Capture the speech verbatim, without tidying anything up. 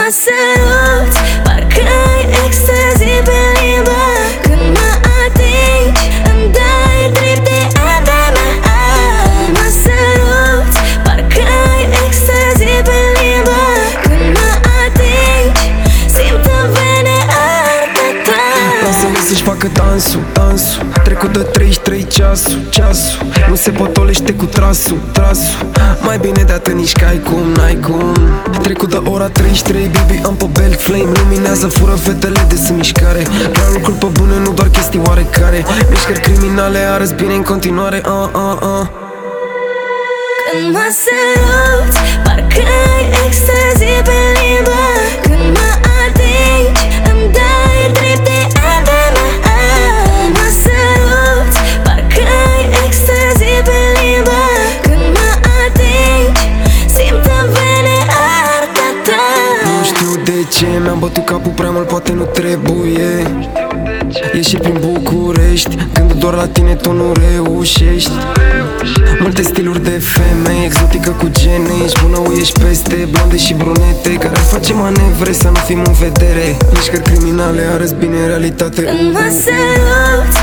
mă săruți, parcă-i extazi pe limbă. Când mă atingi, îmi dai trip de adama. Mă săruți, parcă-i extazi pe limbă. Când mă atingi, simt în vene arta ta. Lasă-le să-și facă dansul, dansul. Trecut de treizeci și trei ceasul, ceasul. Nu se potolește cu trasul, trasul. Mai bine de atât nici că-ai cum, n-ai cum. Trecut de ora treizeci și trei, baby, am pe belt flame. Luminează, fură fetele de sunt mișcare. Vreau lucruri pe bune, nu doar chestii oarecare. Mișcări criminale, arăți bine în continuare, uh, uh, uh. Când mă săruți, parcă-i extazi pe limbă. Când mă atingi, îmi dai trip de adama. Mă săruți, parcă-i extazi pe limbă. Când mă atingi, simt în vene arta ta. Nu știu de ce, mi-am bătut capul prea mult, poate nu trebuie. Ieși prin București, când doar la tine tu nu reușești. Multe stiluri de femei, exotică cu gene. Ești bună, o ești peste, blonde și brunete, care face manevre să nu fim în vedere. Mișcări criminale, arăți bine în realitate. Când mă săruți,